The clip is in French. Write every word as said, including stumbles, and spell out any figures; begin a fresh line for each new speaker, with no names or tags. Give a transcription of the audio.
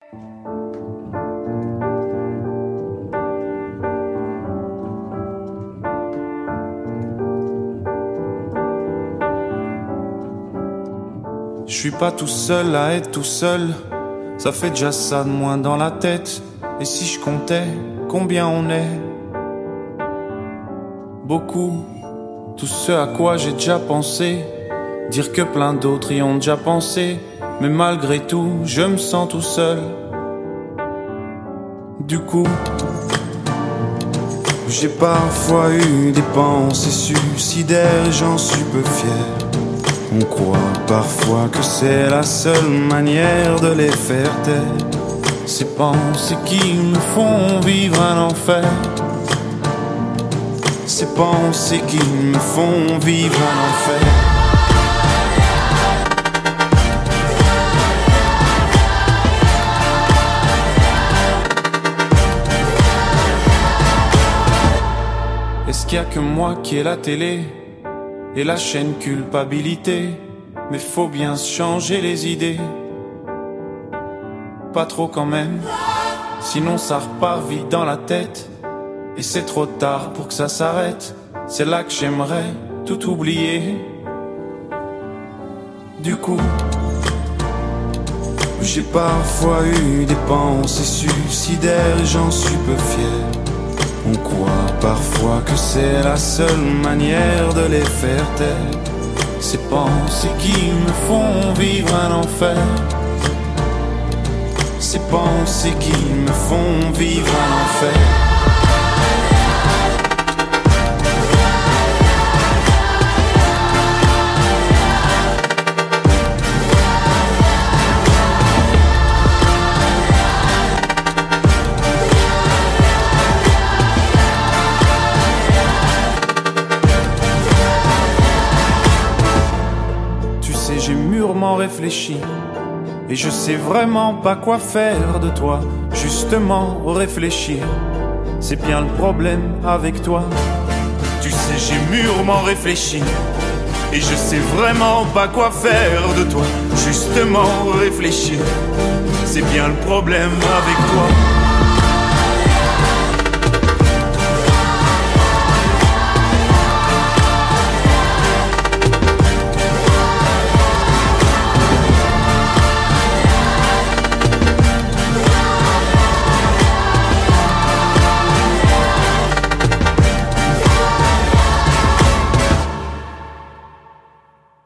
Je suis pas tout seul à être tout seul, ça fait déjà ça de moins dans la tête. Et si je comptais combien on est? Beaucoup, tout ce à quoi j'ai déjà pensé, dire que plein d'autres y ont déjà pensé. Mais malgré tout, je me sens tout seul. Du coup, j'ai parfois eu des pensées suicidaires et j'en suis peu fier. On croit parfois que c'est la seule manière de les faire taire. Ces pensées qui me font vivre un enfer. Ces pensées qui me font vivre un enfer. Est-ce qu'il y a que moi qui ai la télé et la chaîne culpabilité? Mais faut bien se changer les idées. Pas trop quand même, sinon ça repart vite dans la tête. Et c'est trop tard pour que ça s'arrête. C'est là que j'aimerais tout oublier. Du coup, j'ai parfois eu des pensées suicidaires et j'en suis peu fier. On croit parfois que c'est la seule manière de les faire taire. Ces pensées qui me font vivre un enfer. Ces pensées qui me font vivre un enfer. J'ai mûrement réfléchi et je sais vraiment pas quoi faire de toi. Justement réfléchir, c'est bien le problème avec toi. Tu sais, j'ai mûrement réfléchi et je sais vraiment pas quoi faire de toi. Justement réfléchir, c'est bien le problème avec toi.